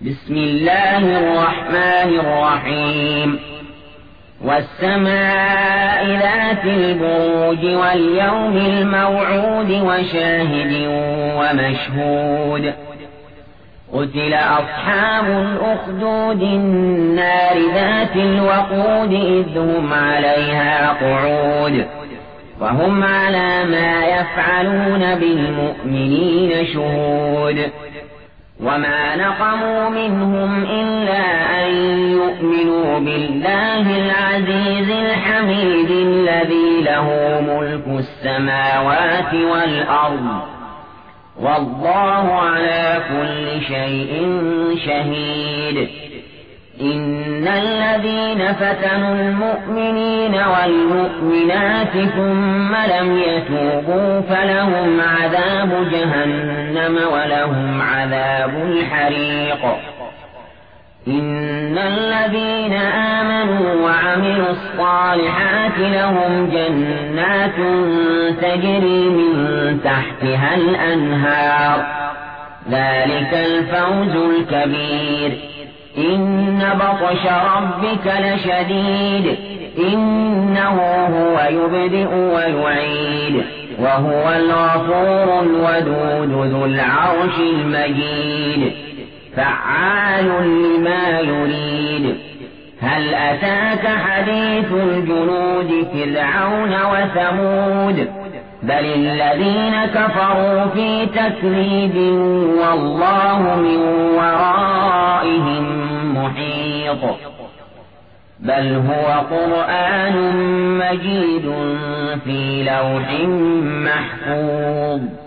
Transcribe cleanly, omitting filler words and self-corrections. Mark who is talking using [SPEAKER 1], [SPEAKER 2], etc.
[SPEAKER 1] بسم الله الرحمن الرحيم والسماء ذات البروج واليوم الموعود وشاهد ومشهود قتل أصحاب الأخدود النار ذات الوقود إذ هم عليها قعود وهم على ما يفعلون بالمؤمنين شهود وما نقموا منهم إلا أن يؤمنوا بالله العزيز الحميد الذي له ملك السماوات والأرض والله على كل شيء شهيد إن الذين فتنوا المؤمنين والمؤمنات ثم لم يتوبوا فلهم عذاب جهنم ولهم عذاب الحريق إن الذين آمنوا وعملوا الصالحات لهم جنات تجري من تحتها الأنهار ذلك الفوز الكبير إن بطش ربك لشديد إنه هو يبدئ ويعيد وهو الغفور الودود ذو العرش المجيد فعال لما يريد هل أتاك حديث الجنود فرعون وثمود بل الذين كفروا في تكذيب والله من ورائهم محيط بل هو قرآن مجيد في لوح محفوظ